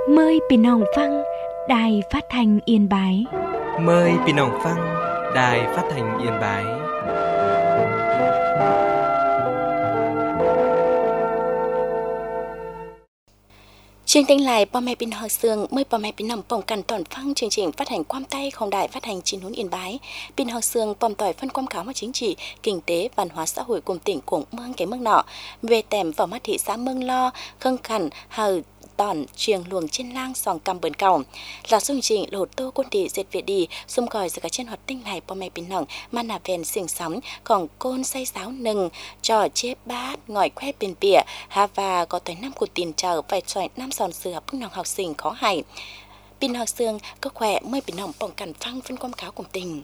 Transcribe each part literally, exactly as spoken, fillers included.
Mời Pin Hồng Phăng, Đài Phát thanh Yên Bái. Mời Pin Hồng Phăng, Đài Phát thanh Yên Bái. Chương trình lại bò mẹ Pin Hồng Sương mời bò mẹ Pin Hồng bồng cần toàn phăng chương trình phát hành quam tay không đài phát hành chín nún Yên Bái. Pin Hồng Sương bom tỏi phân quam cáo mà chính trị, kinh tế, văn hóa xã hội cùng tỉnh cùng mương cái mương nọ về tèm vào mắt thị xã Mương Lo khâng khẩn hờ tòn truyền luồng trên lang sòng cầm bờn cầu là chương trình lột tô quân địa dệt việt đi xung còi giữa các trên hoạt tinh này bò mẹ Pin Hồng mà nà ven xình sóng còn côn say sáo nừng trò chép bát ngòi khoe bên bìa hà và có tới năm của tiền chờ phải xoay năm sòn sửa bức nòng học sinh khó hại. Pin Hồng Sương có khỏe mới Pin Hồng bồng cằn phăng phân quam cáo cùng tình.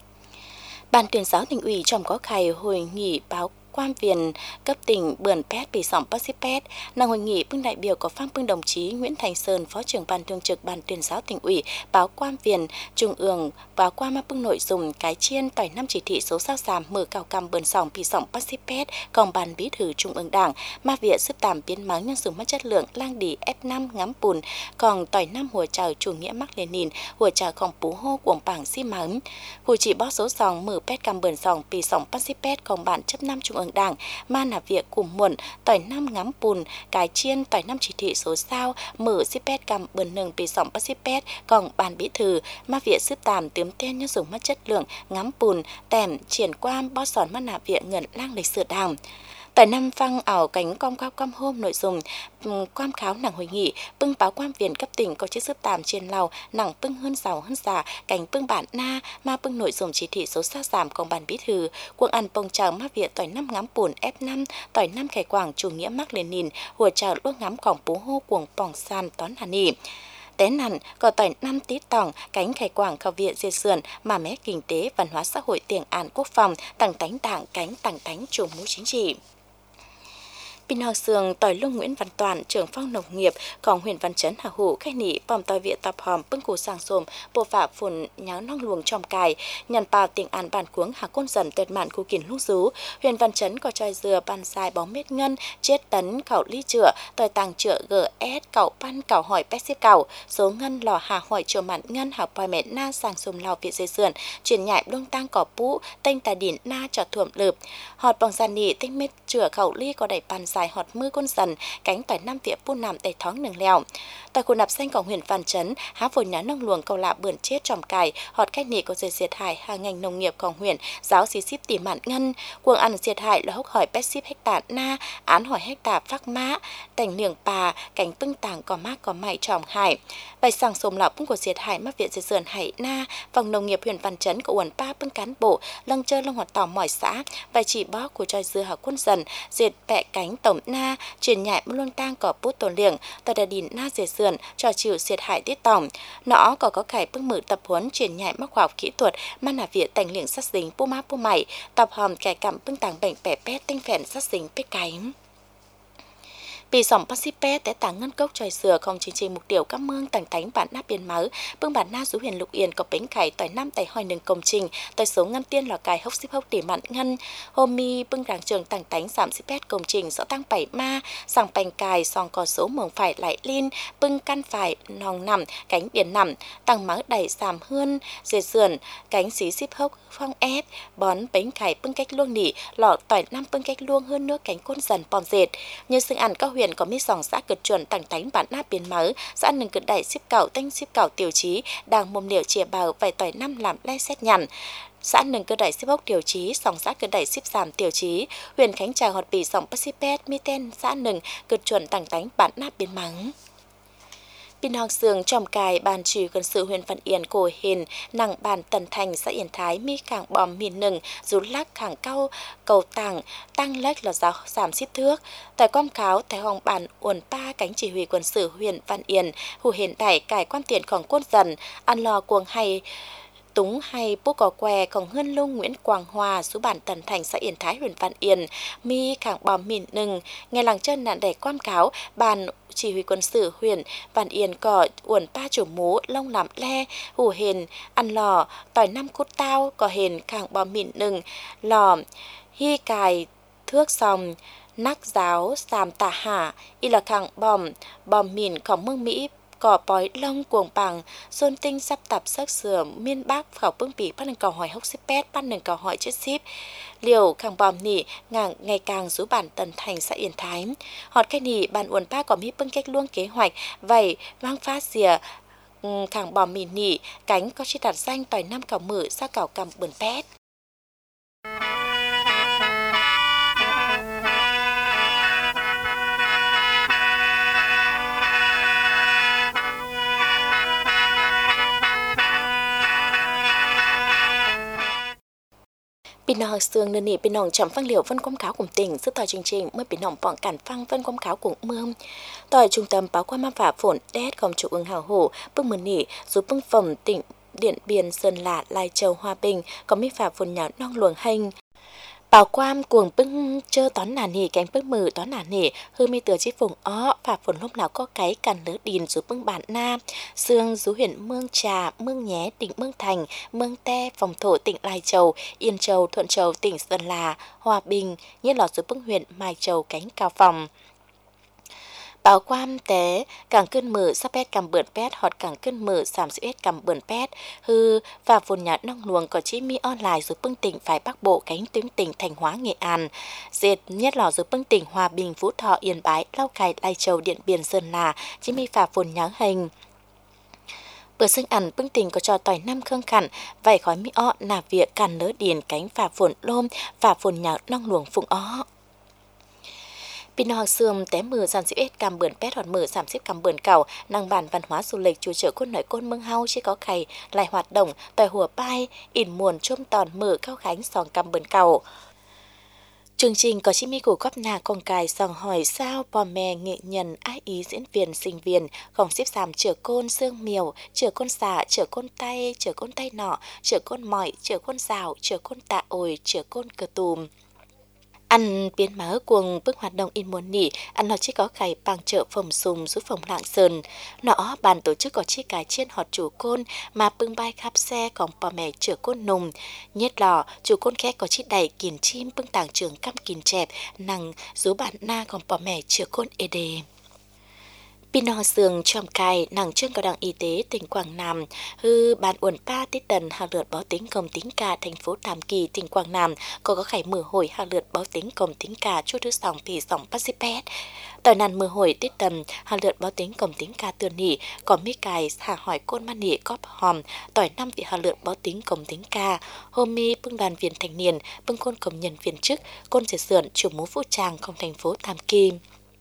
Ban tuyên giáo tỉnh ủy trong có khai hội nghị báo quan viên cấp tỉnh bươn pét bị sỏng Pacific năng hội nghị bưng đại biểu có phan bưng đồng chí Nguyễn Thành Sơn phó trưởng ban thường trực ban tuyên giáo tỉnh ủy báo quan viên trung ương báo qua mà bưng nội dung cái chiên tỏi năm chỉ thị số sao giảm mở cao cam bươn sỏng bị sỏng Pacific còn ban bí thư trung ương đảng mà viện sức tạm biến mắng nhân dùng mất chất lượng lang đi ép năm ngắm bùn còn tỏi năm hùa chào chủ nghĩa Mác Lênin hùa chào không bú hô cuồng bảng xi mắng hùa chỉ bó số sòng mở pét cam bươn sỏng bị sỏng Pacific còn ban chấp năm trung ương đảng mà là việc cùng muộn tỏi năm ngắm bùn cái chiên tỏi năm chỉ thị số sao mở xipet cầm bần nừng bị sỏng Pacific còn ban bí thư mà việc sức tạm tiếm tên nhân dùng mất chất lượng ngắm bùn tèm triển quan bó sòn mà là việc ngẩn lang lịch sử đảng. Tại năm phăng ảo cánh com cao com hôm nội dung quam kháo nặng hội nghị bưng báo quan viên cấp tỉnh có chiếc sức tạm trên lầu nặng bưng hơn giàu hơn giả cánh bưng bản na mà bưng nội dung chỉ thị số sao giảm còn bản bí thư quân ăn bông chào mà viện tỏi năm ngắm bùn ép năm tỏi năm khải quảng chủ nghĩa Mác Lênin hùa chào lúc ngắm còng bú hô cuồng bỏng san tón hà nì tén hẳn có tỏi năm tí tòng cánh khải quảng khảo viện dê sườn mà mé kinh tế văn hóa xã hội tiền an quốc phòng tặng tánh đảng cánh tặng tánh chủ mũ chính trị. Pin Hồng Sương tỏi lung Nguyễn Văn Toàn trưởng phòng nông nghiệp còn huyện Văn Chấn Hà Hữu khai nỉ bom tỏi viện tập hòm bưng củ sang xồm bộ phạm phun nháo nong luồng trong cài nhận bào tỉnh an bản cuống Hà Côn dần tuyệt mạn khu kiển lúc rú huyện Văn Chấn có choi dừa ban dài bóng mét ngân chết tấn khẩu ly chữa tỏi tàng chữa giê ét cậu pan cậu hỏi pet xếp cậu số ngân lò hà hỏi chữa mạn ngân hà poi mẹ na sang xồm lò viện dây sườn chuyển nhại đông tăng cỏ pũ tên tài điển na cho thuộm lợp họt bằng gian nỉ tinh mét chữa khẩu ly có đẩy pan dài họt mưa con dần cánh tỏi năm vỉa pu nằm đầy thoáng nừng lèo tại khu nạp xanh của huyện Văn Chấn há phổi nhá nông luồng cầu lạ bươn chết tròm cài họt cách nỉ có dệt diệt hại hàng ngành nông nghiệpของhuyện giáo xí ship tỉ mạn ngân cuồng ăn diệt hại là hốc hỏi pet ship hectare na án hỏi hectare phác mã tành niềng bà cánh pưng tàng có mát có mày tròm hải bài sang sồm lọc của diệt hại mắc viện diệt sườn hải na phòng nông nghiệp huyện Văn Chấn của uẩn ba pưng cán bộ lăng chơi lông hoạt tỏ mỏi xã bài chỉ bó của tròi dưa hà quân dần diệt bẹ cánh tổng na truyền nhại một luân tang có bút tổ liệng tòa đà đìn na dệt sườn cho chịu diệt hại tiết tổng nó có có cải bưng mở tập huấn truyền nhại mắc khoa học kỹ thuật mà là viện tành liệng sát dính pu má pu mày tập hòm cải cặm bưng tàng bệnh bẻ pét tinh phèn sát dính pét cánh bị sòng Pacific té tàng ngân cốc tròi sửa không chính trình mục tiêu các mương tàng tánh bản na biên máu bưng bản na rú huyền lục yên có bánh khải tỏi năm tại hoi nừng công trình tại số ngân tiên lò cài hốc xíp hốc tỉ mặn ngân hôm mi bưng ràng trường tàng tánh giảm xíp pét công trình rõ tăng bảy ma sòng bành cài sòng có số mường phải lại liên bưng căn phải nòng nằm cánh biển nằm tàng máu đẩy giảm hơn dệt sườn cánh xí xíp hốc phong ép bón bánh khải bưng cách luông nỉ lọ tỏi năm bưng cách luông hơn nước cánh côn dần bom dệt như xương ăn các huyện có mi sòng xã cực chuẩn tàng tánh bản nát biến máu xã nừng cực đại ship cảo tanh ship cảo tiểu trí đang mồm liều chìa bào vài tỏi năm làm le xét nhằn xã nừng cơ đẩy ship hốc tiểu trí sòng xã cơ đẩy ship giảm tiểu trí huyện Khánh Trà hoạt bì sòng Pacific mi tên xã nừng cực chuẩn tàng tánh bản nát biến mắng. Pin Hồng Sương tròm cài bàn chỉ gần sự huyện Văn Yên cổ hình nặng bàn Tần Thành xã Yên Thái mi khẳng bòm miền nừng rú lắc khẳng cao cầu tàng tăng lệch là giáo giảm ship thước tại quam cáo tại hồng bản uẩn ba cánh chỉ huy quân sự huyện Văn Yên hủ hiện đại cải quan tiềnของquân dần ăn lò cuồng hay túng hay bố cò què còn hơn lung Nguyễn Quang Hòa số bản Tần Thành xã Yên Thái huyện Văn Yên mi khẳng bòm miền nừng nghe làng chân nạn đẩy quam cáo bàn chỉ huy quân sự huyện Văn Yên có uẩn ba chủ mũ lông làm le hủ hền ăn lò tỏi năm cút tao có hền khẳng bòm miền nừng lò hy cài thước sòng nắc giáo sàm tà hả y là khẳng bòm bòm miềnของเมืองMỹ cỏ bói lông cuồng bằng xôn tinh sắp tập sắc sửa miên bác khảo bưng bỉ bắt nâng cầu hỏi hốc xếp pét bắt nâng cầu hỏi chết ship liều càng bòm nỉ ngang ngày càng rú bản tần thành xã Yên Thái họt cái nỉ bàn uốn ba có mi bưng cách luông kế hoạch vậy vang phát dìa càng bòm mì nỉ cánh có chi đặt danh tỏi năm cào mử ra cào cầm bươn pét. Bình nòng sương nền nỉ bình nòng chậm phăng liều phân quảng cáo cùng tỉnh sức tỏi chương trình mới bình nòng bọn cản phăng phân quảng cáo cùng mương tỏi trung tâm báo qua ma phả phổn đét gồm chủ ương hào hổ bưng mừng nỉ giúp bưng phẩm tỉnh Điện Biên Sơn Lạ Lai Châu Hòa Bình có mi phả phổn nháo nong luồng hành bảo quam cuồng bưng chơ toán nà nỉ cánh bưng mừ toán nà nỉ hư mi tựa chi phùng ó phả phồn lúc nào có cái càn lỡ đìn rú bưng bản na xương rú huyện Mương Trà Mương Nhé tỉnh Mương Thành Mương Te phòng thổ tỉnh Lai Châu Yên Châu Thuận Châu tỉnh Sơn La Hòa Bình nhất là rú bưng huyện Mai Châu cánh Cao Phòng báo quam té càng cơn mở sắp pét cầm bươn pét hoặc càng cơn mở sàm sự cầm bươn pét hư và phồn nhạt nong luồng có chỉ mi online rồi bưng tỉnh phải bắc bộ cánh tuyến tỉnh Thanh Hóa Nghệ An dệt nhất là rồi bưng tỉnh Hòa Bình Phú Thọ Yên Bái Lào Cai Lai Châu Điện Biên Sơn La chỉ mi phà phồn nháo hành bữa sinh ăn bưng tỉnh có cho tỏi năm khương khẳng vảy khói mi o nà việc càn lỡ điền cánh phà phồn lôm phà phồn nháo nong luồng phụng ó Pin học sườm té mưa sản xếp ết cầm bươn pét hoặc mưa sản xếp cầm bươn cầu năng bản văn hóa du lịch chùa chợ côn nội côn mương hau chỉ có khầy lại hoạt động tỏi hùa pai in muồn chôm tòn mưa cao khánh sòng cầm bươn cầu chương trình có chỉ mi của góp nà con cài sòng hỏi sao bò mè nghệ nhân ái ý diễn viên sinh viên không xếp sàm chở côn xương miều chở côn xả chở côn tay chở côn tay nọ chở côn mỏi chở côn rào chở côn tạ ồi chở côn cờ tùm ăn biến mở cuồng bước hoạt động in muôn nỉ ăn nó chỉ có khải bằng chợ phòng sùng giúp phòng Lạng Sơn nó bàn tổ chức có chi cái trên họt chủ côn mà bưng bay khắp xe còn bò mẹ chở côn nùng nhất lò chủ côn khác có chi đầy kiền chim bưng tàng trường căm kiền chẹp nằng rú bạn na còn bò mẹ chở côn ê đề Pin ho sương trong cài nằng trương cao đẳng y tế tỉnh Quảng Nam hư ban uẩn pa tít tần hạ lượt báo tính công tính ca thành phố Tam Kỳ tỉnh Quảng Nam có có khải mở hồi hạ lượt báo tính công tính ca chút thứ sòng thì sòng pasipet tỏi nàn mở hồi tít tần hạ lượt báo tính công tính ca tường nỉ có mi cài hạ hỏi côn man nỉ cóp hòm tỏi năm vị hạ lượt báo tính công tính ca hôm mi bưng đoàn viên thanh niên bưng côn công nhân viên chức côn dệt sườn chủ mũ vũ trang công thành phố Tam Kỳ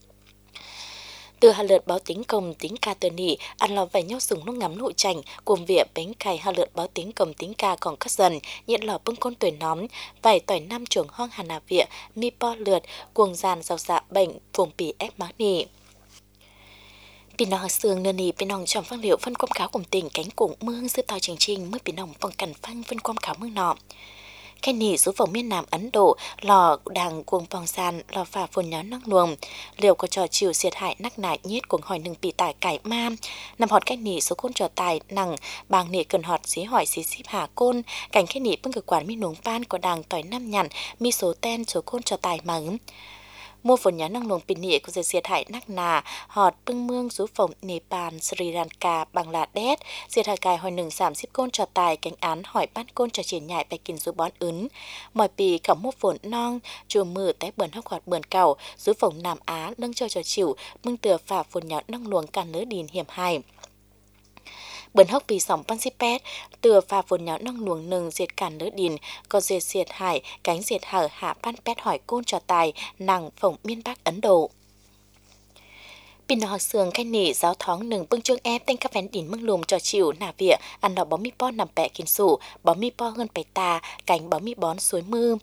từ hà lượt báo tính công tính ca tờ nỉ ăn lò vài nhau sùng lúc ngắm nội chảnh cùng việc bánh cày hà lượt báo tính công tính ca còn cắt dần nhận lò bưng con tuổi nóm vài tỏi năm chuồng hoang hà nà vịa mi po lượt cuồng giàn giàu dạ bệnh vùng bì ép máng nỉ Pin nòng sương nền nỉ pin nòng trong phân liệu phân quam cáo cùng tỉnh cánh cùng mương giữa tàu trình trình mới pin nòng bằng cẩn phăng phân quam cáo mương nọ cái nỉ số vùng miền Nam Ấn Độ lò đàng cuồng vòng sàn lò phà phồn nháo nắc luồng liệu có trò chiều xiết hại nắc nại nhiết cuồng hỏi nừng bị tải cải ma nằm họt cái nỉ số côn trò tài nằng bàng nỉ cần họt xí hỏi xí xíp hà côn cảnh cái nỉ bưng cực quản mi núng pan có đàng tỏi năm nhằn mi số ten số côn trò tài mắng mua phồn nháo năng luồng pin nỉ của diệt hại nắc nà họt bưng mương rú phòng Nepal Sri Lanka Bangladesh diệt hại cài hỏi nừng giảm xíp côn trò tài cánh án hỏi bắt côn trò triển nhại bài kinh rú bón ứng mọi pì cổng mua phồn non chùa mưa té bờn hóc hoạt bờn cầu rú phòng Nam Á nâng cho trò chịu bưng tựa phà phồn nháo năng luồng can lỡ đìn hiểm hài bẩn hốc vì sòng pansipet tựa phà phồn nháo năng luồng nừng diệt cản lỡ đìn có diệt diệt hải cánh diệt hở hạ panpet hỏi côn trò tài nàng phổng miên bắc Ấn Độ Pin nọ sương cái nỉ giáo thoáng nừng bưng trương ép tên các vén đìn mưng lùm trò chịu nà vịa ăn đỏ bó mi po nằm bẹ kín sủ bó mi po hơn bày tà cánh bó mi bón suối mưa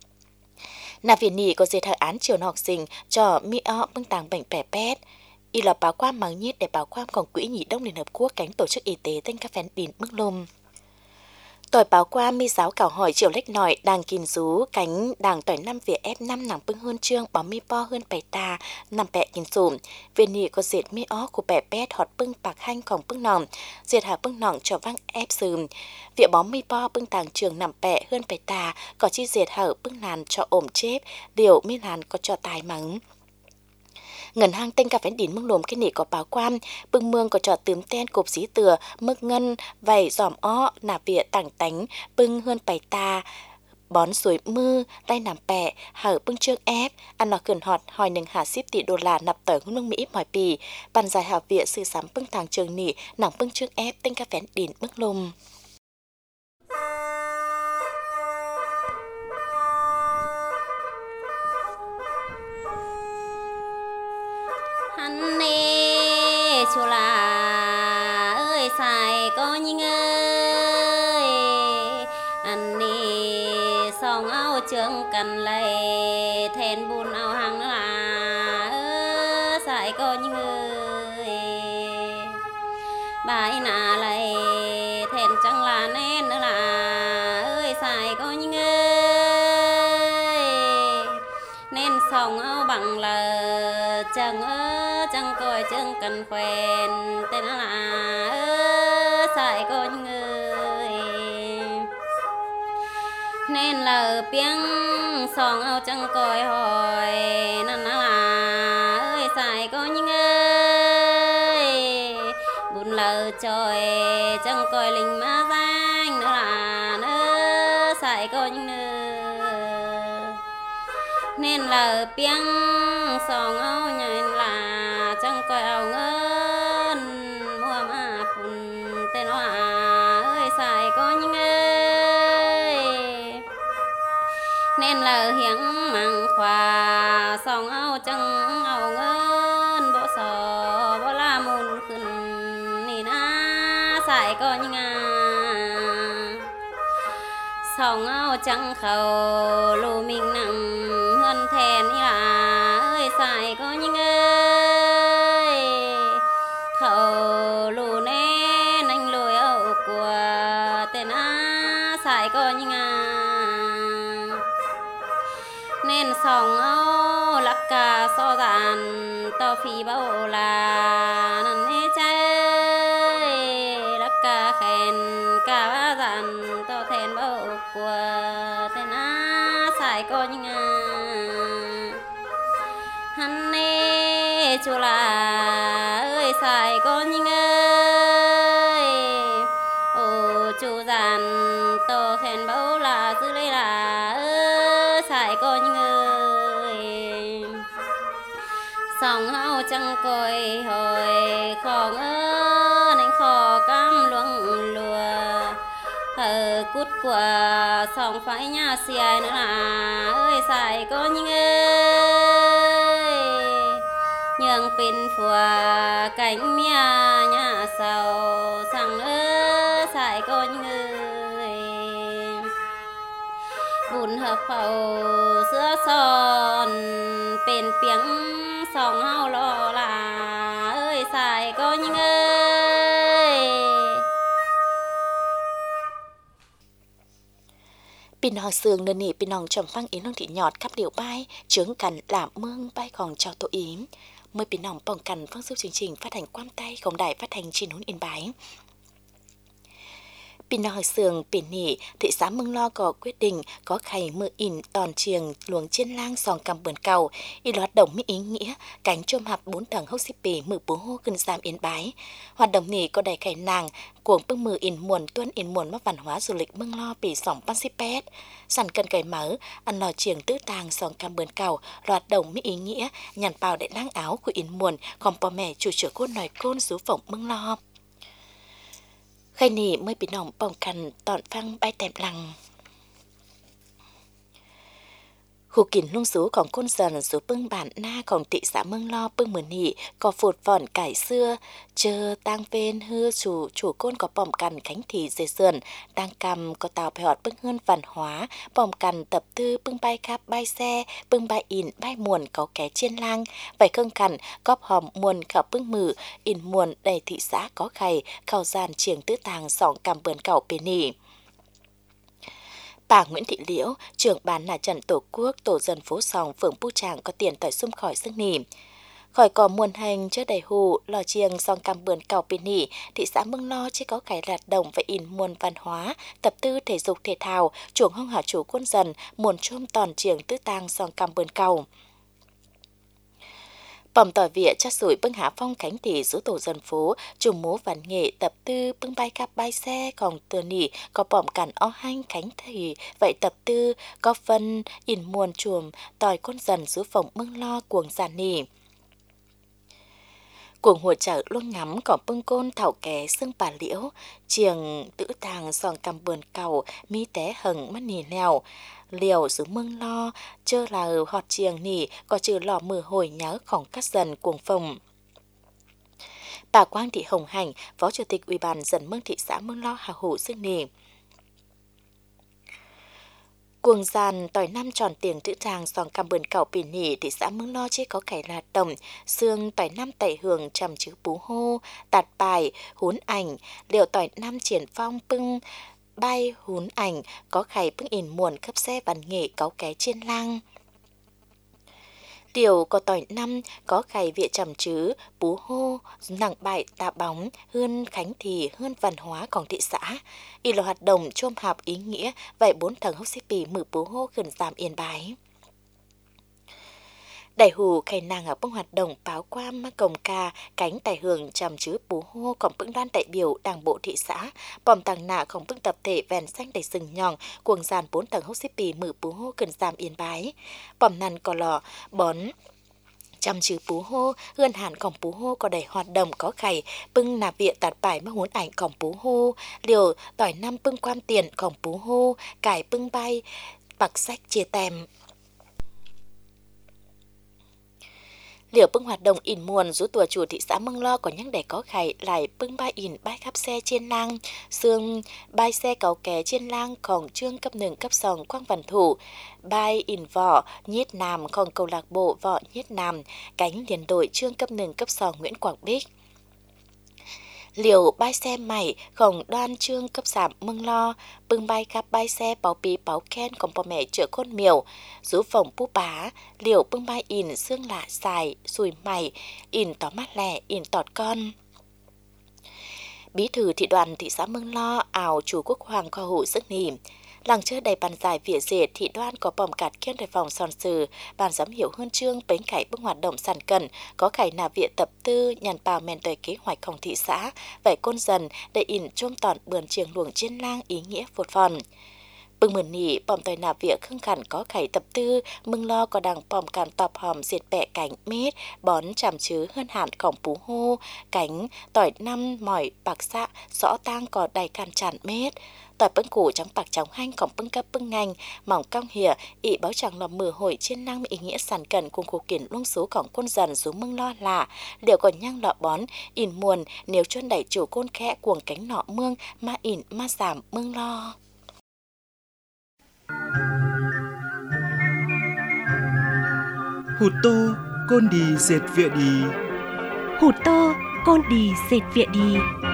nà vịa nỉ có diệt hở án chiều học sinh cho mi o bưng tàng bệnh bẻ pét y là báo quang mắng nhiết để báo quang còn quỹ nhị đông Liên Hợp Quốc cánh tổ chức y tế tên các phén đìn mức lùm tỏi báo qua mi giáo cảo hỏi chiều lách nỏi đàng kìn rú cánh đàng tỏi năm việt ép năm nàng bưng hơn trương bó mi po hơn bảy ta nằm bẹ kìn sùm về nị có dệt mi ó của bẹ pét họt bưng bạc hanh còn bưng nòng dệt hà bưng nòng cho văng ép sùm việc bó mi po bưng tàng trường nằm bẹ hơn bảy ta có chi dệt hở bưng nàn cho ổm chép điều mi nàn có cho tài mắng ngân hàng tên cà phén đín mương lồm cái nỉ có báo quan bưng mương có trò tướm ten cộp xí từa mực ngân vảy giòm ó nà vịa tảng tánh bưng hơn bày ta bón suối mư tay nằm bẹ hở bưng trương ép ăn lò khẩn họt hỏi nâng hạ ship tỷ đô la nạp tờ ngôn nông Mỹ mỏi pì bàn dài hảo vịa sư sắm bưng tàng trường nỉ nặng bưng trương ép tên cà phén đín mương lồm hắn nê chùa là ơi xài có nhinh ơi anh nê song áo trương cần lầy thèn bùn áo hàng là ơi xài có nhinh ơi bài nà lầy thèn chẳng là nên nữa là ơi xài có nhinh ơi nên song áo bằng là chẳng ơ chẳng coi chẳng cần quen tên là ơ xài con người nên là tiếng song áo chẳng coi hỏi nên là ơi xài con người buồn lờ trời chẳng coi linh má danh nữa là ơ xài con người nên là tiếng song áo nhảy là chẳng coi áo ngân mua mà phun tên là ơi xài có những ơi nên là hiếng măng khoa song áo chẳng áo ngân bộ sò bộ la mùn khẩn nì na xài có những à song áo chẳng khẩu lù mình nặng hơn thèn là ơi xài có những ơi khẩu lù nè anh lùi ẩu của tên á xài có những à nên song áo lắc cả so dàn to phi bao là năn hê chơi lắc cả khen cả ba dàn to thèn bao của tên á xài có những à hắn nê chùa là ơi xài con nhinh ơi ô chú giàn tô khen bấu là dư đây là ơi xài con nhinh ơi song hao chẳng coi hồi khó ngơ nên khó cam luông lùa hờ cút của song phải nhà xìa nữa là ơi xài con nhinh ơi nhường pin phùa cánh mía nhà sầu sang ơ xài con người bùn hợp khẩu sữa son pin tiếng song hao lo là ơi xài con người pin hò sương nơ nỉ pin hòng trầm phăng yến hông thị nhọt khắp điệu bay trướng cằn làm mương bay còn cho tổ yếm mời pin hòng bỏng cằn phương giúp chương trình phát hành quan tay không đài phát hành trên núi Yên Bái. Pin hò sương pin nỉ thị xã Mương Lo có quyết định có khay mưa in tòn chiềng luồng trên lang sòng cầm bườn cầu y hoạt động mỹ ý nghĩa cánh chôm hạp bốn tầng hốc xếp bì mử bố hô gần giam Yên Bái hoạt động nỉ có đầy khay nàng cuồng bưng mưa in muồn tuân in muồn mắc văn hóa du lịch Mương Lo bì sòng Pansipet sẵn cân cày mở ăn lò chiềng tứ tàng sòng cầm bườn cầu hoạt động mỹ ý nghĩa nhàn bào đại lang áo của in muồn còn bò mẹ chủ trưởng côn nòi côn rú phộng Mương Lo khay nỉ mới bị nòng bỏng cằn tọn phăng bay tèm lằng khu kín lung sú còn côn dần sú bưng bản na còn thị xã Mương Lo bưng mờ nỉ có phụt vòn cải xưa chờ tang ven hư chủ chủ côn có bỏng cằn khánh thị dê sườn tang cầm có tàu bẹt bưng hơn văn hóa bỏng cằn tập tư bưng bay khắp bay xe bưng bay in bay muồn có ké chiên lang vậy khương cằn góp hòm muồn khảo bưng mử in muồn đầy thị xã có khay khảo giàn chiềng tứ tàng sòng cầm bườn cẩu bê nỉ. Bà Nguyễn Thị Liễu, trưởng ban là trận Tổ quốc, tổ dân phố Sòng, phường Pu Tràng có tiền tỏi xung khỏi sức nỉ. Khỏi có muôn hành trước đầy hù, lò chiêng song cam bườn cầu bên nỉ, thị xã Mương Lo chỉ có cái lạt đồng và in muôn văn hóa, tập tư thể dục thể thao, chuồng hông hảo chủ quân dần, muôn chôm tòn chiêng tứ tang song cam bườn cầu. Bỏng tỏi vỉa chắc sủi bưng hạ phong cánh tỷ số tổ dân phố, trùng mố văn nghệ tập tư bưng bay cắp bay xe còn từa nỉ có bỏng cản o hanh cánh thì vậy tập tư có phân in muôn chuồm tỏi con dần số phòng mưng lo cuồng giàn nỉ. Cuồng hùa chợ luôn ngắm có bưng côn thảo ké xương bà liễu, chiềng tử tàng giòn cầm bườn cầu, mi té hừng mắt nỉ nèo. Liều giữ mưng lo, chơ là họt chiềng nỉ, có chữ lò mưa hồi nhớของcắt dần cuồng phòng. Bà Quang Thị Hồng Hạnh, Phó Chủ tịch Ủy ban dân Mương thị xã Mương Lo Hà Hủ xưng nỉ. Cuồng giàn tỏi năm tròn tiền tự tràng giòn cầm bườn cầu bì nỉ thị xã Mương Lo chỉ có cải là tổng, xương tỏi năm tẩy hưởng trầm chữ bú hô, tạt bài, hún ảnh, liệu tỏi năm triển phong bưng, bay hún ảnh có khải bưng in muồn cấp xe văn nghệ có ké trên lang. Điều có tỏi năm có khải viện trầm chứ bú hô nặng bại tạ bóng hơn khánh thì hơn văn hóaของthị xã. Y là hoạt động chôm hạp ý nghĩa vậy bốn thằng hốc xếp bì mử bú hô gần giảm Yên Bái. Đại hù khai nàng ở bông hoạt động báo quam cổng ca cánh tài hưởng trầm chứ bú hô còn bưng đoan đại biểu đảng bộ thị xã bòm tàng nạ còn bưng tập thể vèn xanh đầy sừng nhòng cuồng giàn bốn tầng hốc xếp bì mử bú hô cần giảm Yên Bái bòm nằn có lò bón chăm chứ bú hô hươn hàn cổng bú hô có đầy hoạt động có khải bưng nạp viện tạt bài mắc huốn ảnh cổng bú hô liều tỏi năm bưng quan tiền cổng bú hô cải bưng bay bạc sách chia tem. Liệu bưng hoạt động in muồn rú tùa chủ thị xã Mương Lo có những để có khải lại bưng ba in bay khắp xe trên lang, xương bay xe cầu ké trên lang còn trương cấp hนึ่งcấp sòng quang văn thủ, bay in vỏ nhiết nam còn câu lạc bộ võ nhiết nam, cánh liền đội trương cấp hนึ่งcấp sòng Nguyễn Quảng Bích. Liều bay xe mày khổng đoan trương cấp giảm Mương Lo, bưng bay khắp bay xe báo bí báo khen còn bò mẹ chữa con miều, rú phòng bú bá, liều bưng bay in xương lạ xài, xùi mày, in tỏ mắt lẻ, in tọt con. Bí thư thị đoàn thị xã Mương Lo ảo chủ quốc hoàng kho hữu sức nỉ. Làng chơi đầy bàn giải vỉa rể thị đoan có bòm cạt kiên đời phòng son sử, bàn giám hiệu huân chương bến khải bưng hoạt động sàn cẩn, có khải nà viện tập tư nhàn bào mèn tời kế hoạchของthị xã, vậy côn dần để in chôm tọn bườn chiềng luồng trên lang ý nghĩa vụt phòn. Bưng mườn nỉ bòm tời nà viện khưng khẳng có khải tập tư, Mương Lo có đằng bòm càn tọp hòm diệt bẹ cánh mết, bón chàm chứ hơn hạnของbú hô, cánh tỏi năm mỏi bạc xạ, rõ tang có đầy càn tràn mết. Tỏi bưng củ trắng bạc trắng hanh còn bưng cấp bưng ngành mỏng cong hìa ị báo chẳng lò mửa hội trên năng ý nghĩa sản cẩn cùng khu kiển luông sốของcôn dần số Mương Lo là liệu còn nhang lọ bón in muồn nếu chuyên đẩy chủ côn khẽ cuồng cánh nọ mương ma ỉn ma giảm Mương Lo. Hụt tô côn đi dệt vịa đi. Hụt tô côn đi dệt vịa đi.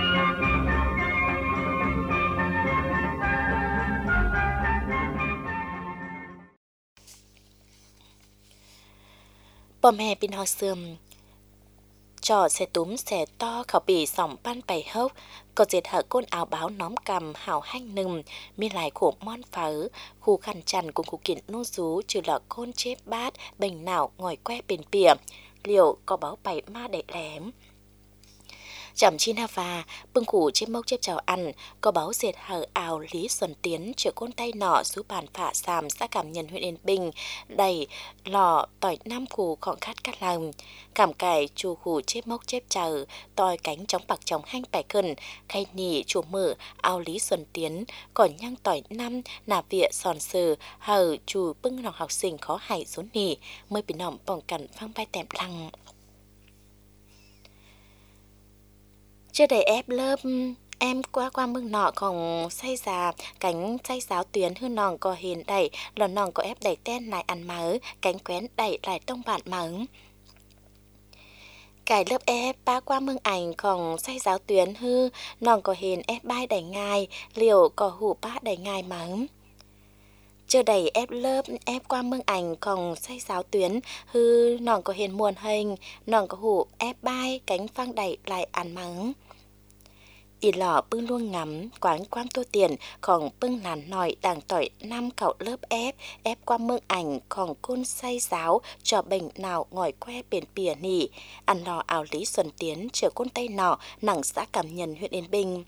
Bò mẹ bên họ sườm trò xe túm xe to khảo bì sòng ban bày hốc có dệt hở côn áo báo nóm cầm hảo hanh nừng mi lại khổ mon phở khu khăn chằn cùng khu kiện nô rú trừ lọ côn chếp bát bình nào ngồi que bền bìa liệu có báo bày ma đậy lém. Chẩm chi na và bưng củ chếp mốc chếp chào ăn có báo dệt hở ảo Lý Xuân Tiến chữa côn tay nọ xú bàn phạ sàm xã Cảm Nhân huyện Yên Bình đầy lò tỏi năm củ khỏng khát cắt lòng cảm cải chù củ chếp mốc chếp chào tỏi cánh chóng bạc chóng hanh bẻ cân khay nỉ chù mở ảo Lý Xuân Tiến còn nhang tỏi năm nà vịa sòn sờ hở chù bưng lòng học sinh khó hại rốn nỉ mới bị nỏng bỏng cẩn phăng bay tèm lăng. Chưa đầy ép lớp em qua qua mương nọ còn say già cánh say giáo tuyến hư nòng có hiền đẩy lò nòng có ép đẩy ten lại ăn mớ cánh quén đẩy lại tông bạn mớ cải lớp ép ba qua mương ảnh còn say giáo tuyến hư nòng có hiền ép bay đẩy ngài liều có hủ ba đẩy ngài mớ chưa đầy ép lớp ép qua mương ảnh còn say giáo tuyến hư nòng có hiền muôn hình nòng có hủ ép bay cánh phang đẩy lại ăn mắng y lọ bưng luôn ngắm quán quan tô tiền còn bưng làn nòi đàng tỏi năm cậu lớp ép ép qua mương ảnh còn côn say giáo cho bệnh nào ngồi que biển bìa nỉ ăn lò ảo Lý Xuân Tiến chờ côn tay nọ nặng xã Cảm Nhân huyện Yên Bình.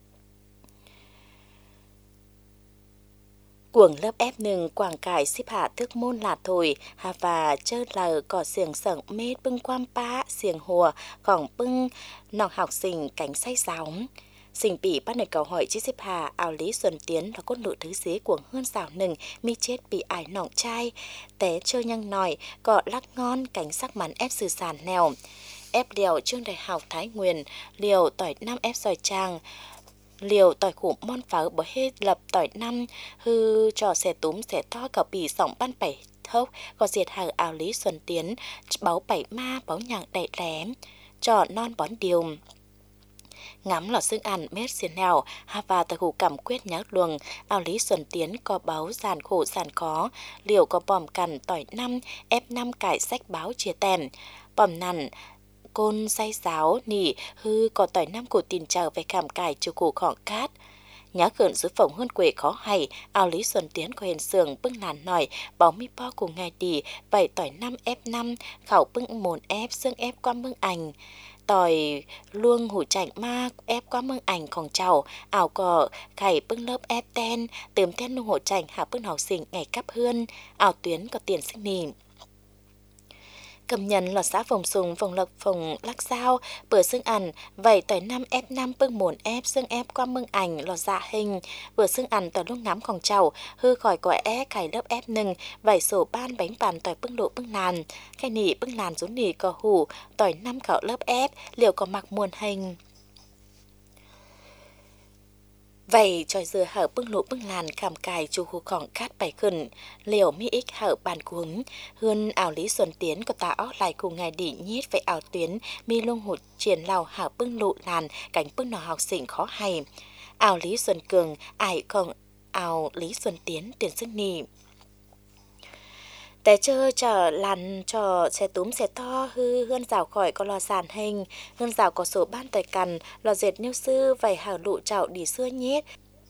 Cuồng lớp ép nừng quảng cải xếp hạ thức môn là thổi hà và chơ lờ cỏ xiềng sẩn mê bưng quam pa xiềng hùa còn bưng nọc học sinh cánh say sóng. Sinh bị bắt được câu hỏi chứ xếp hạ ảo Lý Xuân Tiến là cốt lụ thứ xế của hơn xảo nừng mi chết bị ải nọng trai té chơi nhăng nòi cọ lắc ngon cánh sắc mắn ép sư sàn nèo ép liều trường đại học Thái Nguyên liều tỏi năm ép sòi trang liều tỏi khủ mon pháo bởi hết lập tỏi năm hư trò xe túm xe to cậu bì sỏng ban bảy thốc có diệt hàng ảo Lý Xuân Tiến báo bảy ma báo nhàng đầy lém trò non bón điều ngắm lò xương ăn mét xiên nào hà và tờ hủ cảm quyết nhác luồng ảo Lý Xuân Tiến có báo giàn khổ giàn khó liều có bòm cằn tỏi năm ép năm cải sách báo chia tèm bòm nằn côn say giáo nỉ hư có tỏi năm của tin chờ về cảm cải chủ cụ khỏng cát nhá khẩn dưới phòng hơn quệ khó hay ảo Lý Xuân Tiến có hiện sườn bưng làn nòi báo mi po cùng ngày đi vậy tỏi năm ép năm khảo bưng mồn ép xương ép qua mương ảnh tỏi luông hủ chảnh ma ép qua mương ảnhของเจ้าảo cỏ khải bưng lớp ép ten tườm ten nung hủ chảnh hạ bưng học sinh ngày cắp hươn ảo Tuyến có tiền sinh nỉ cầm nhận lọt xã phòng sùng phòng lộc phòng lắc sao bữa xương ăn vậy tỏi năm ép năm bưng mồn ép xương ép qua mương ảnh lọt dạ hình bữa xương ăn tỏi lúc ngắmของเจ้าhư khỏi quả é khải lớp ép nừng vậy sổ ban bánh bàn tỏi bưng lộ bưng làn cái nỉ bưng làn rốn nỉ có hủ tỏi năm khảo lớp ép liệu có mặc muôn hình vậy tròi dừa hở bưng lụ bưng làn cảm cài chủ hù khỏng cát bảy khẩn liều mi ích hở bàn cuống hơn ảo Lý Xuân Tiến có táo lại cùng ngày đỉ nhít với ảo Tuyến mi lung hụt triển lào hở bưng lụ làn cảnh bưng nọ học sinh khó hay ảo Lý Xuân Cường ải còn ảo Lý Xuân Tiến tiền sức nì té chơ chờ làn cho xe túm xe to hư hơn rào khỏi có lò sàn hình hơn rào có sổ ban tỏi cằn lò dệt niêu sư vảy hào lụ chảo đi xưa nhét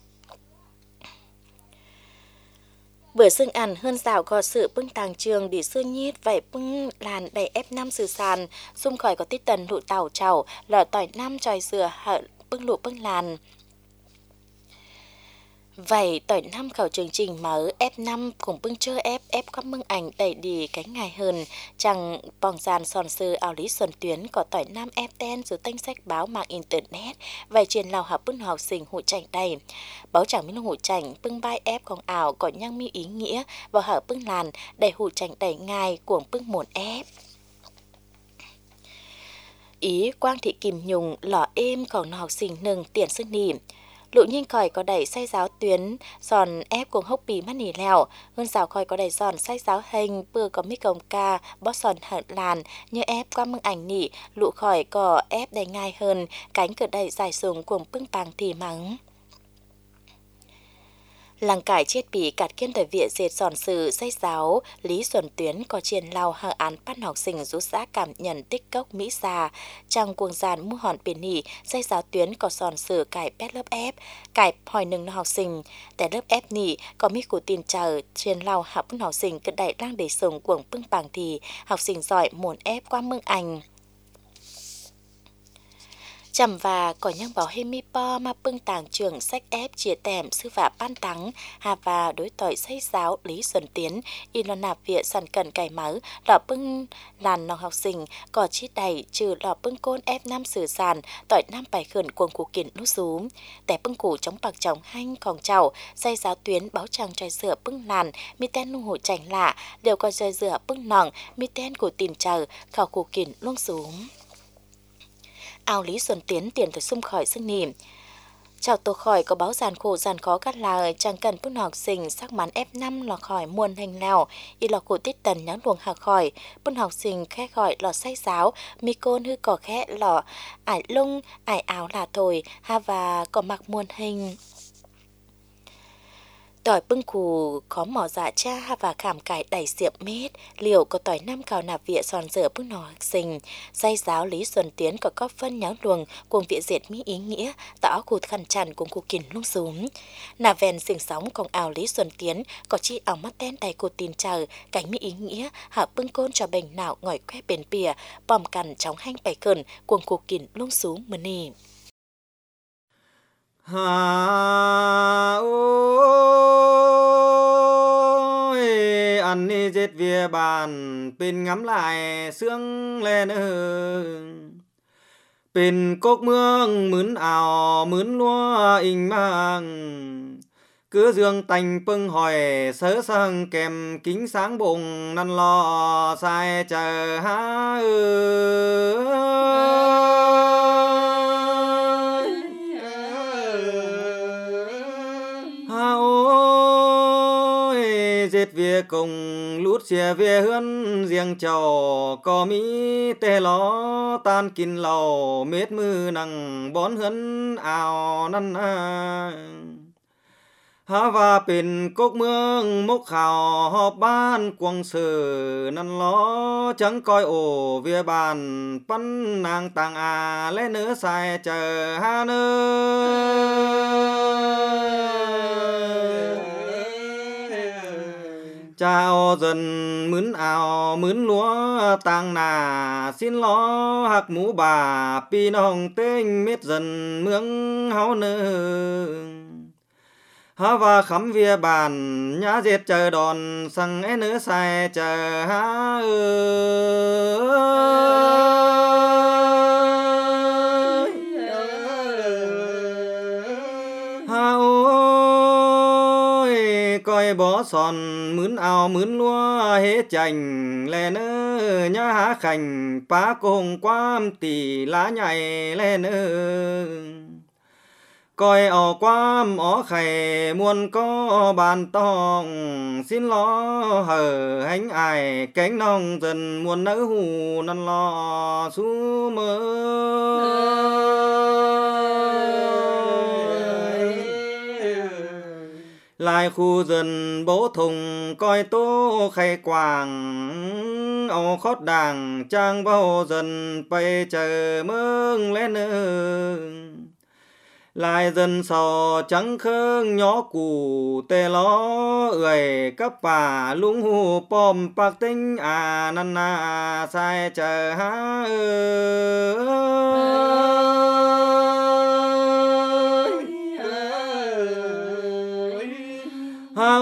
bữa xương ăn hơn rào có sự bưng tàng trường đi xưa nhét vảy bưng làn đầy ép năm sự sàn xung khỏi có tít tần lụ tàu chảo lò tỏi năm tròi dừa hở bưng lụ bưng làn vậy tỏi năm khảo chương trình mở ép năm cùng bưng chơ ép ép các mương ảnh đẩy đi cánh ngày hơn chẳng bong giàn sòn sư ảo Lý Xuân Tuyến có tỏi năm ép ten rồi tanh sách báo mạng internet vậy truyền lào học bưng học sinh hụ chảnh đầy báo chẳng minh hụ chảnh bưng bay ép con ảo có nhang mi ý nghĩa và hở bưng làn đầy hụ chảnh đầy ngày cuồng bưng mồn ép ý Quang Thị Kim Nhung lọ êm còn nó học sinh nâng tiền sức nỉ lụ nhiên khỏi có đẩy say giáo Tuyến giòn ép cùng hốc bì mắt nỉ lèo hơn rào khỏi có đẩy giòn say giáo hình bừa có mít cồng ca bó giòn hận làn như ép qua mương ảnh nỉ lụ khỏi có ép đầy ngay hơn cánh cửa đẩy dài sùng cùng bưng bàng thì mắng làng cải chết bị cạt kiên tỏi viện dệt giòn sự say giáo Lý Xuân Tuyến có triển lao hở án bắt học sinh rút xã cảm nhận tích cốc Mỹ già trong cuồng giàn mua hòn biển nỉ say giáo Tuyến có giòn sự cải pét lớp ép cải hỏi nâng học sinh tại lớp ép nỉ có mi của tin chờ triển lao học bưng học sinh cận đại đang để sùng cuồng bưng bảng thì học sinh giỏi muốn ép qua mương ảnh chầm và có nhang bảo hê mi po mà bưng tàng trường sách ép chia tèm sư phạm ban tắng hà và đối tỏi say giáo Lý Xuân Tiến in lo nạp viện sàn cần cải máu lọ bưng làn nòng học sinh có chi đầy trừ lọ bưng côn ép năm sử sàn tỏi năm bài khẩn cuồng cụ kiện nút rúm té bưng củ chống bạc chống hanh còn chảo say giáo Tuyến báo chẳng trai sửa bưng làn mi ten nung hổ chảnh lạ đều có rơi rửa bưng nòng mi ten của tìm chờ khảo cụ kiện luôn rúm ảo Lý Xuân Tiến tiền từ xung khỏi xưng nỉ chào tổ khỏi có báo giàn khổ giàn khó cắt là chẳng cần bưng học sinh sắc mắn ép năm lò khỏi muôn hành lào y lò cổ tít tần nhắn luồng hạ khỏi bưng học sinh khẽ khỏi lò say giáo mi côn hư cỏ khẽ lò ải lung ải áo là thổi ha và có mặc muôn hình Tỏi bưng khù có mỏ dạ cha và khảm cải đẩy diệm mết, liệu có tỏi năm cào nạp vịa sòn dở bưng nọ học sinh. Dây giáo Lý Xuân Tiến có có phân nháo luồng cùng vịa diệt mỹ ý nghĩa, tạo khụt khăn chằn cùng cụ kìn lung xuống. Nà ven sinh sóng cùng ảo Lý Xuân Tiến có chi ảo mắt ten đầy cụ tin chờ, cánh mỹ ý nghĩa, hạ bưng côn cho bệnh nào ngỏi que bền bìa, bòm cằn chóng hanh bày cờn cùng cụ kìn lung xuống mơ nì. Hà ôi ăn đi dệt về bàn pin ngắm lại sương lên pin cốc mương mướn ảo mướn lúa in mang cứ dương tành pưng hỏi sớ sang kèm kính sáng bụng năn lo sai chờ há dệt về cùng lút xìa về hươn riêng chầu có mỹ tê ló tan kín lầu mết mư nằng bón hươn ảo năn à há và pin cốc mương mốc khảo họp ban quăng sử năn ló chẳng coi ổ về bàn pan nàng tàng à lẽ nữa sai chờ ha nơi chào dần mướn ảo mướn lúa tàng nà xin lo hạc mũ bà pi nòng tên mết dần mướng háo nơ há và khắm vía bàn nhá dệt chờ đòn sang é nữa sai chờ há ơi há ôi coi bó sòn mướn ảo mướn lúa hết chành lè nơ nhá há khành phá cùng quam tỷ lá nhảy lè nơ coi ở quam ở khầy muôn có bàn tòng xin lo hở hánh ai cánh nong dần muôn nỡ hù năn lo su mơ lại khu dần bố thùng coi tố khay quàng ổ khót đàng trang bao dần bay chờ mương lên nương lại dần sò trắng khương nhỏ củ tê ló ơi cấp bà lung hù pom bạc tinh à năn à sai chờ há ha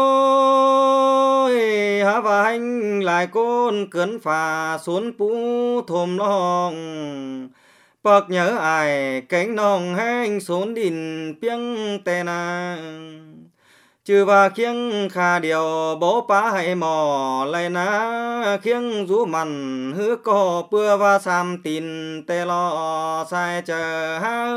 ôi há và anh lại côn cấn phà xuống pú thồm lòng bạc nhớ ai cánh nòng hanh xuống đìn piêng tè na chư và khiêng khà điều bố pá hay mò lại ná khiêng rú mặn hứa co bưa và sam tin tè lo sai chờ ha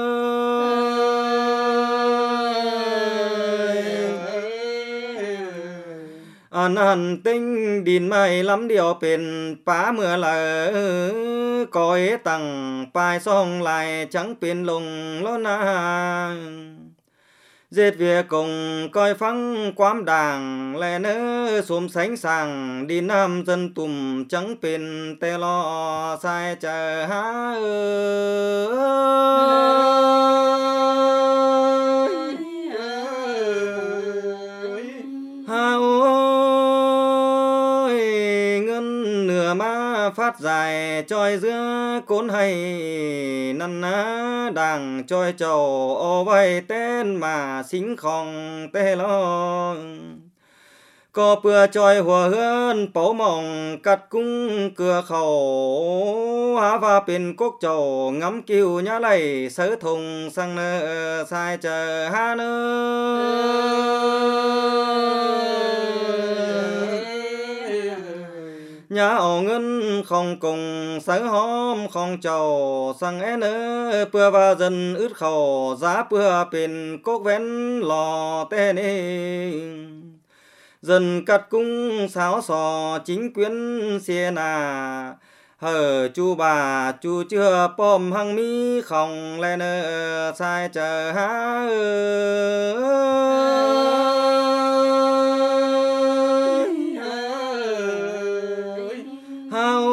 anh hẳn tinh đìn mây lắm điều bền phá mưa lỡ coi tặng bài song lại chẳng bền lùng lo na dệt về cùng coi phăng quám đàng lẽ nỡ xôm sánh sàng đi nam dân tùm chẳng bền tê lo sai chờ há ha má phát dài trôi giữa cốn hay năn ná đàng trôi trầu ô vay tên mà xính khòng tê lo có bữa trôi hùa hươn bấu mỏng cắt cung cửa khẩu há và bên cốc trầu ngắm kiều nhá lầy sớ thùng sang nơ sai chờ há nơ nhà ổ ngân không cùng sớ hôm không trầu sang é nơ bữa và dần ướt khẩu giá bữa bên cốc vén lò tê nê dần cắt cung sáo sò chính quyến xe nà hở chu bà chu chưa pom hăng mi không lên nơ sai chờ há hao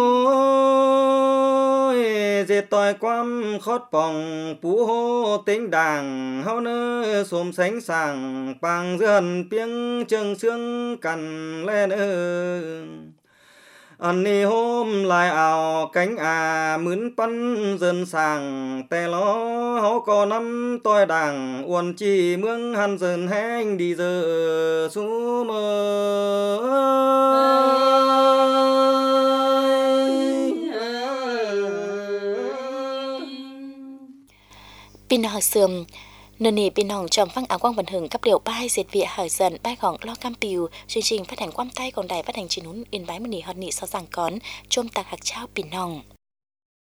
dệt tỏi quam khót bòng phú hô tính đàng hao nơ xôm sánh sàng bằng dườn piếng trừng xương cằn lên ơ anh đi hôm lại ảo cánh à mướn bắn dần sàng tè lo hó có năm tôi đàng uốn chi mương hắn dần hang đi giờ su mơ pin hỏi sườm nơi này bên hồng trầm phăng áo quang vận hưởng cấp liệu bài diệt vịa hỏi dần bài gọng lo cam piu chương trình phát hành quam tay còn đài phát hành chín hún yên bái mini hot nị sau giảng cón chôm tạc hạc trao pin hồng.